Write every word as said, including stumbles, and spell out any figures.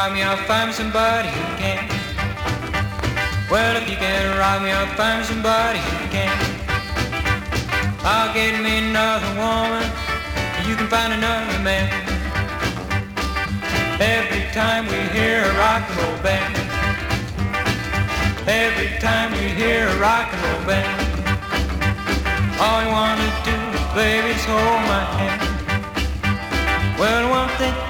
rock me, I'll find somebody who can. Well, if you can rock me, I'll find somebody who can. I'll get me another woman, you can find another man. Every time we hear a rock and roll band, every time we hear a rock and roll band, all you wanna do, baby, is hold my hand. Well, one thing